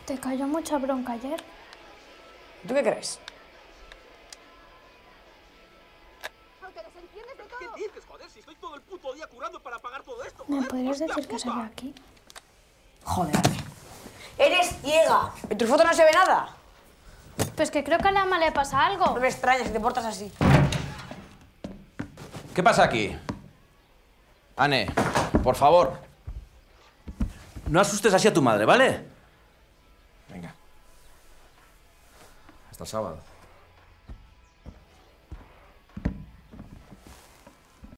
Te cayó mucha bronca ayer. ¿Tú qué crees? Aunque desentiendes de todo. ¿Qué dices, joder? Si estoy todo el puto día currando para pagar todo esto. ¿Me joder, podrías hostia decir qué se ve puta. aquí? Joder, Ale. ¡Eres ciega! ¿En tu foto no se ve nada? Pues que creo que a la ama le pasa algo. No me extraña si te portas así. ¿Qué pasa aquí? Anne, por favor. No asustes así a tu madre, ¿vale? Venga. Hasta el sábado.